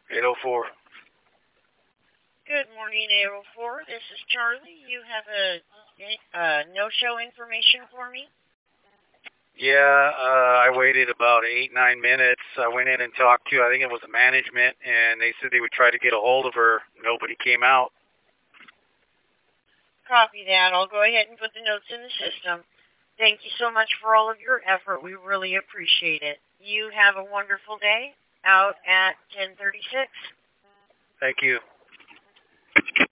804. Good morning, 804. This is Charlie. You have a no-show information for me? Yeah, I waited about 8, 9 minutes. I went in and talked to, I think it was the management, and they said they would try to get a hold of her. Nobody came out. Copy that. I'll go ahead and put the notes in the system. Thank you so much for all of your effort. We really appreciate it. You have a wonderful day out at 1036. Thank you.